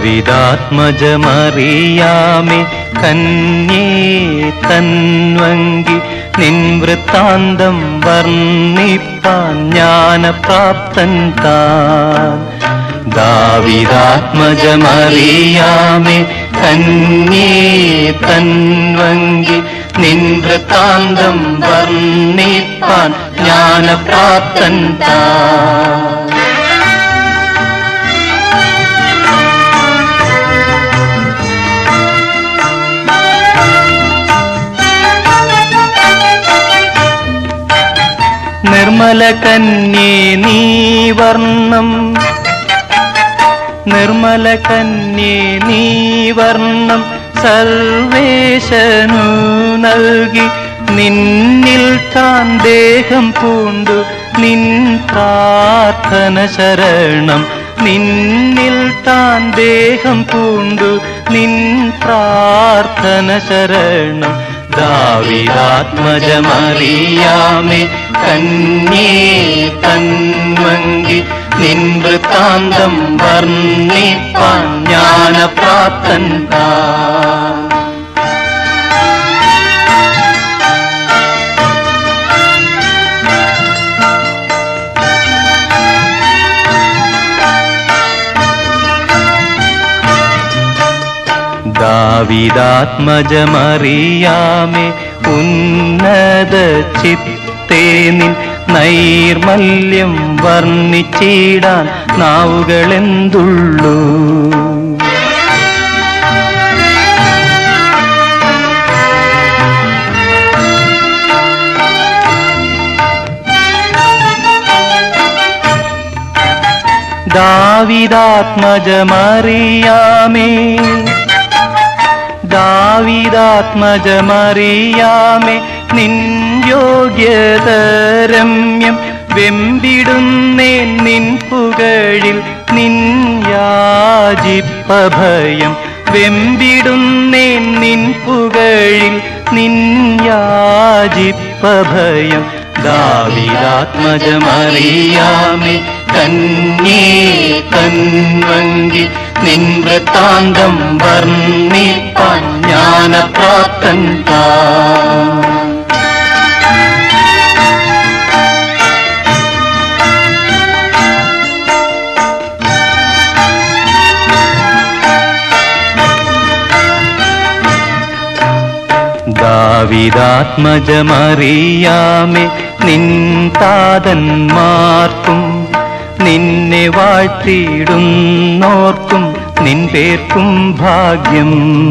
ദാവിദാത്മജമറിയാമേ കന്യേ തൻവങ്കി നിൻ വൃത്താന്തം വർണ്ണിപ്പാൻ ജ്ഞാനപ്രാപ്തൻ താൻ. ദാവിദാത്മജമറിയാമേ കന്യേ തൻവങ്കി നിൻ വൃത്താന്തം വർണ്ണിപ്പാൻ ജ്ഞാനപ്രാപ്തൻ താൻ. നിർമ്മലകന്യേ നീ വർണ്ണം, നിർമ്മലകന്യേ നീ വർണ്ണം സർവേശനു നൽകി നിന്നിൽ താൻ ദേഹം പൂണ്ടു നിൻ പ്രാർത്ഥന ശരണം. നിന്നിൽ താൻ ദേഹം പൂണ്ടു നിൻ പ്രാർത്ഥന ശരണം. ദാവിദാത്മജമറിയാമേ കന്യേ തൻവങ്കി നിൻ വൃത്താന്തം വർണ്ണിപ്പാൻ ജ്ഞാനപ്രാപ്തൻ താൻ. ദാവിദാത്മജമറിയാമേ ഉന്നത ചിത്തേ നിൻ നൈർമല്യം വർണ്ണിച്ചിടാൻ നാവുകളെന്തുള്ളൂ. ദാവിദാത്മജമറിയാമേ ദാവിദാത്മജമറിയാമേ നിൻ യോഗ്യതരമ്യം വെമ്പിടുന്നേൻ നിൻ പുകഴിൽ നിൻ യാചിപ്പഭയം. വെമ്പിടുന്നേൻ നിൻ പുകഴിൽ നിൻ യാചിപ്പഭയം. ദാവിദാത്മജമറിയാമേ കന്യേ തൻവങ്കി നിൻ വൃത്താന്തം വർണ്ണിപ്പാൻ ജ്ഞാനപ്രാപ്തൻ താൻ. ദാവിദാത്മജമറിയാമേ നിൻ താതന്മാർക്കും നിന്നെ വാഴ്ത്തിയിടുന്നോർക്കും നിൻ പേർക്കും ഭാഗ്യം.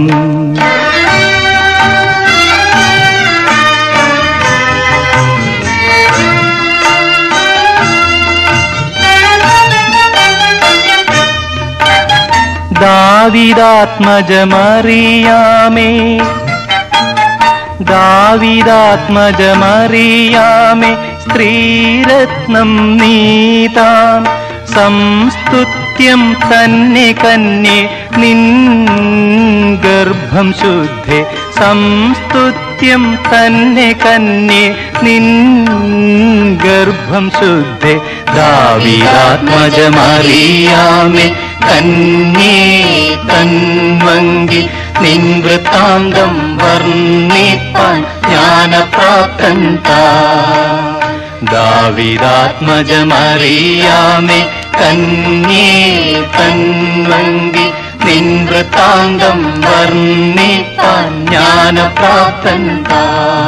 ദാവിദാത്മജമറിയാമേ ദാവിദാത്മജമറിയാമേ സ്ത്രീരത്നം നീതാൻ സംസ്തുത്യം തന്നെ കന്യേ നിൻ ഗർഭം ശുദ്ധേ. സംസ്തുത്യം തന്നെ കന്യേ നിൻ ഗർഭം ശുദ്ധേ. ദാവിദാത്മജമറിയാമേ കന്യേ തൻവങ്കി നിൻ വൃത്താന്തം വർണ്ണിപ്പാൻ ജ്ഞാനപ്രാപ്തൻ താൻ. ദാവിദാത്മജമറിയാമേ കന്യേ തൻവങ്കി നിൻ വൃത്താന്തം വർണ്ണിപ്പാൻ ജ്ഞാനപ്രാപ്തൻ താൻ.